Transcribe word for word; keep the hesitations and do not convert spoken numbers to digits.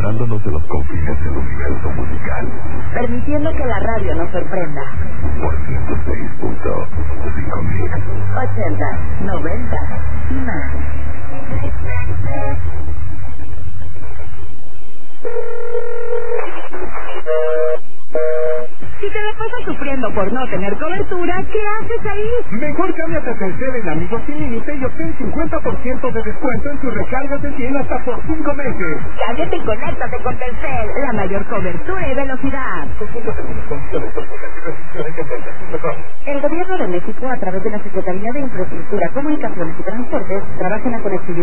adentrándonos en los confines del universo musical, permitiendo que la radio nos sorprenda. Por ciento seis punto cinco mil. ochenta, noventa y más. Si te la pasas sufriendo por no tener cobertura, ¿qué haces ahí? Mejor cámbiate a Telcel en Amigos Sin Límite y obtén cincuenta por ciento de descuento en tus recargas de cien hasta por cinco meses. Cámbiate y conéctate con Telcel, la mayor cobertura y velocidad. El Gobierno de México, a través de la Secretaría de Infraestructura, Comunicaciones y Transportes, trabaja en la conectividad